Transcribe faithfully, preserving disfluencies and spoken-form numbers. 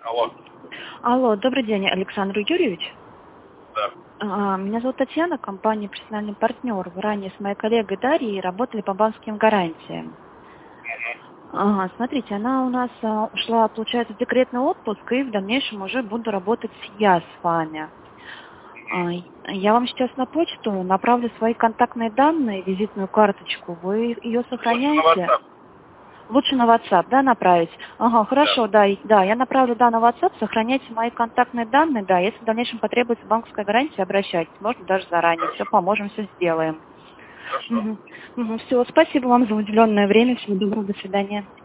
Алло. Алло, добрый день, Александр Юрьевич. Да. А, Меня зовут Татьяна, компания «Персональный партнер». Вы ранее с моей коллегой Дарьей работали по банковским гарантиям. Ага, смотрите, она у нас а, ушла, получается, в декретный отпуск, и в дальнейшем уже буду работать я с вами. А, Я вам сейчас на почту направлю свои контактные данные, визитную карточку. Вы ее Лучше на сохраняете? WhatsApp. Лучше на WhatsApp, да, направить? Ага, хорошо, Да. да, и- да, я направлю, да, на WhatsApp, сохраняйте мои контактные данные, да, если в дальнейшем потребуется банковская гарантия, обращайтесь, можно даже заранее, все Хорошо. поможем, все сделаем. Хорошо. Угу. Угу. Все, спасибо вам за уделенное время, всего доброго, до свидания.